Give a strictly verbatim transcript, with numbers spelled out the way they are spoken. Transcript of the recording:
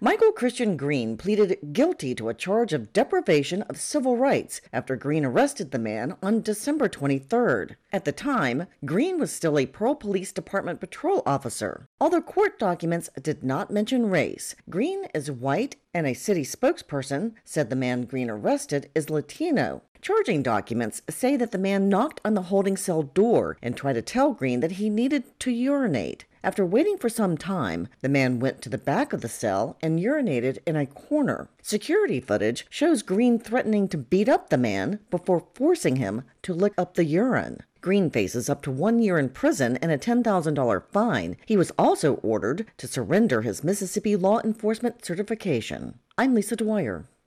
Michael Christian Green pleaded guilty to a charge of deprivation of civil rights after Green arrested the man on December twenty-third. At the time, Green was still a Pearl Police Department patrol officer. Although court documents did not mention race, Green is white, and a city spokesperson said the man Green arrested is Latino. Charging documents say that the man knocked on the holding cell door and tried to tell Green that he needed to urinate. After waiting for some time, the man went to the back of the cell and urinated in a corner. Security footage shows Green threatening to beat up the man before forcing him to lick up the urine. Green faces up to one year in prison and a ten thousand dollars fine. He was also ordered to surrender his Mississippi law enforcement certification. I'm Lisa Dwyer.